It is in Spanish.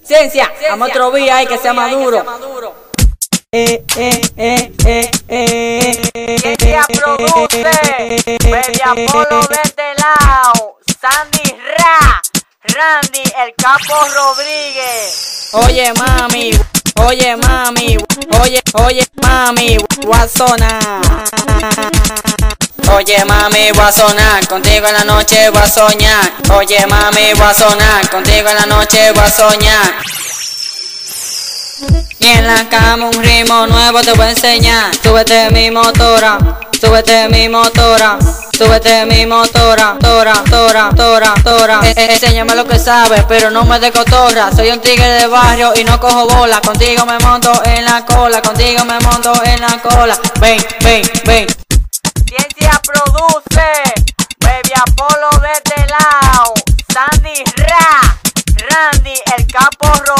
Ciencia, a otro día hay que sea maduro. Ciencia produce, Baby Apolo de este lado, Sandy Ra, Randy, el Capo Rodríguez. Oye mami, guasona. Oye mami, voy a sonar, contigo en la noche voy a soñar. Oye mami, voy a sonar, contigo en la noche voy a soñar. Y en la cama un ritmo nuevo te voy a enseñar. Súbete mi motora, súbete mi motora, súbete mi motora, tora. Enséñame lo que sabes, pero no me de cotorra. Soy un tigre de barrio y no cojo bola. Contigo me monto en la cola, contigo me monto en la cola. Ven. Ciencia produce, Baby Apolo de este lado, Sandy Ra, Randy, el Capo Rodríguez.